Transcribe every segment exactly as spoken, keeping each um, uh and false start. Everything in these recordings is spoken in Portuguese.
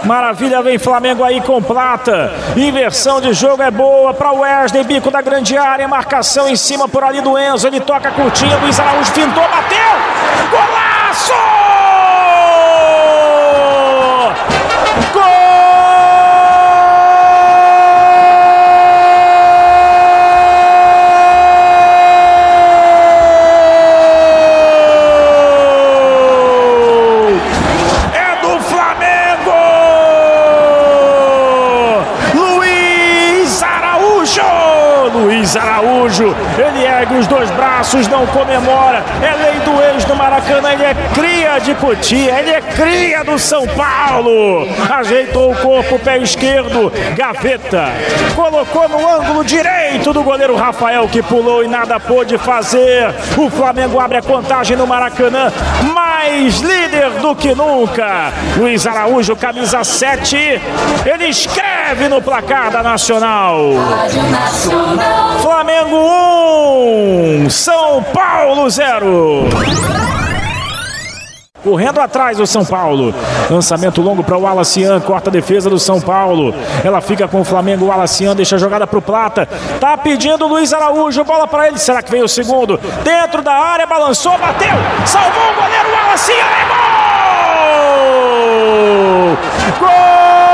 Maravilha, vem Flamengo aí com Plata. Inversão de jogo é boa para o Wesley, bico da grande área, marcação em cima por ali do Enzo. Ele toca curtinha, Luiz Araújo fintou, bateu! Golaço! Gol! Luiz Araújo, ele ergue os dois braços, não comemora, é lei do ex do Maracanã, ele é cria de Cotia, ele é cria do São Paulo, ajeitou o corpo, pé esquerdo, gaveta, colocou no ângulo direito do goleiro Rafael, que pulou e nada pôde fazer. O Flamengo abre a contagem no Maracanã, mais líder do que nunca. Luiz Araújo, camisa sete, ele escreve no placar da Nacional. Flamengo um, São Paulo zero. Correndo atrás do São Paulo. Lançamento longo para o Alacian, corta a defesa do São Paulo. Ela fica com o Flamengo, o Alacian deixa a jogada para o Plata. Tá pedindo o Luiz Araújo, bola para ele. Será que vem o segundo? Dentro da área, balançou, bateu, salvou o goleiro, o Alacian, é gol! Gol!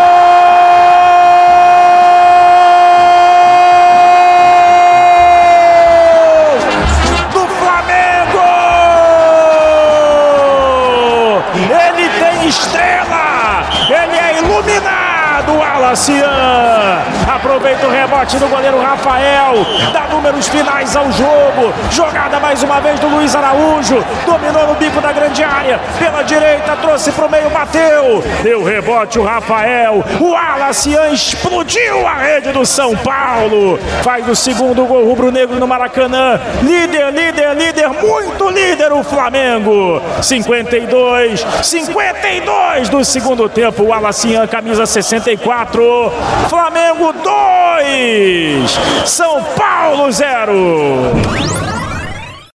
Ele tem estrela, ele é iluminado, Alacian. Aproveita o rebote do goleiro Rafael, dá números finais ao jogo. Jogada mais uma vez do Luiz Araújo, dominou no bico da grande área, pela direita, trouxe para o meio, bateu. Deu rebote o Rafael, o Alacian explodiu a rede do São Paulo. Faz o segundo gol rubro-negro no Maracanã. Líder, líder, líder, muito líder o Flamengo. cinquenta e dois, cinquenta e dois do segundo tempo, o Alacian, camisa sessenta e quatro. Flamengo dois, São Paulo zero.